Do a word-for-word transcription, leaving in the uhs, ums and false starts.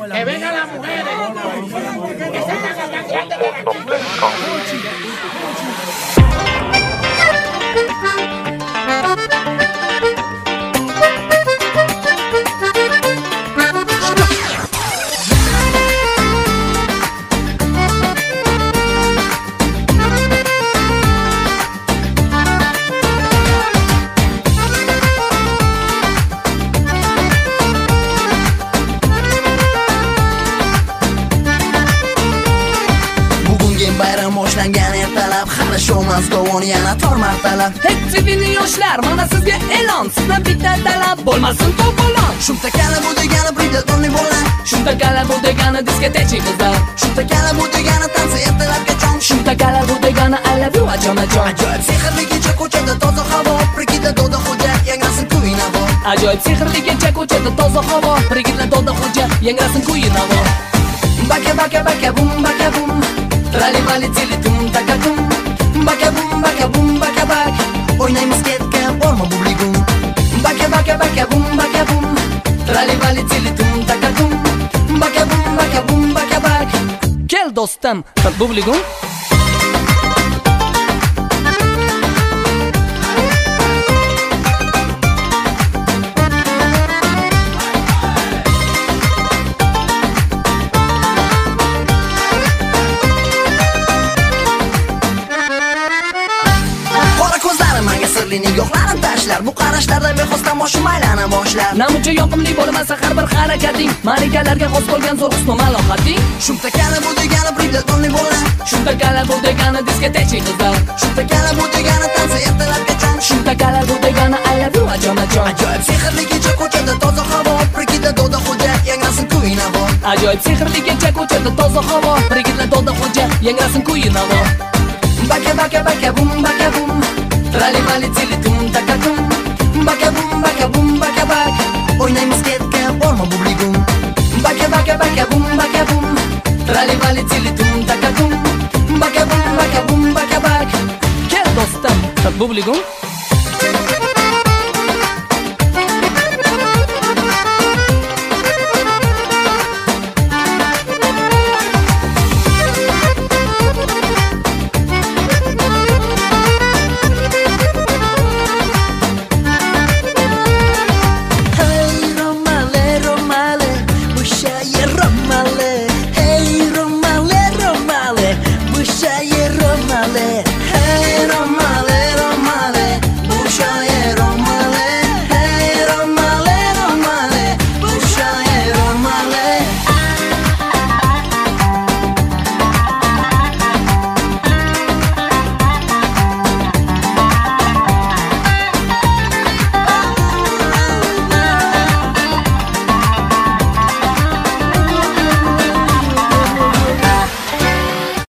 Que vengan las mujeres. Que salgan a blanquear de bayram boshlangan ertalab hali showmas dovon yana tor martalab. Hey sevimli yoshlar, mana sizga e'lon, sizdan bitta talab bo'lmasin to'polon. Shunta kala bu degani brigadoning bola, shunta kala bu degani diskoteka qizlar, shunta kala bu degani tansi ertalabga chong, shunta kala bu degani I love you ajonajon. Ajoyib sehrli kecha ko'chada toza havo, brigada doda xo'ja yangrasin kuy navo. Ajoyib sehrli kecha ko'chada toza havo, brigada doda xo'ja yangrasin kuy navo. Baka baka baka bum baka bum, trali mali tili tum taka tum, baka bum baka bum baka bak, o'ynaymiz ketga borma bubligum. Baka baka baka bum baka bum, trali mali tili tum taka tum, baka bum baka bum baka bak. Kel do'stim, bubligum. Nigohlarim tashlar, bu qarashlarda bexosdan boshim aylana boshlar. Namuncha yoqimli bo'lmasa har bir harakating, malikalarga xos bo'lgan zo'r husn va malohating. Shunta kala bu degani brigadoning bola, shunta kala bu degani diskoteka qizlar, shunta kala bu degani tansi ertalabga chong, shunta kala bu degani I love you ajonajon. Ajoyib sehrli kecha ko'chada toza havo, brigada doda xo'ja yangrasin kuy navo. Ajoyib sehrli kecha ko'chada toza havo, brigada doda xo'ja yangrasin kuy navo. Baka baka baka bum baka bum, trali mali tili tum taka tum, baka bum baka bum baka bak, o'ynaymiz ketga borma bubligum. Baka baka baka bum baka bum, trali mali tili tum taka tum, baka bum baka bum baka bak. Kel do'stim, bubligum.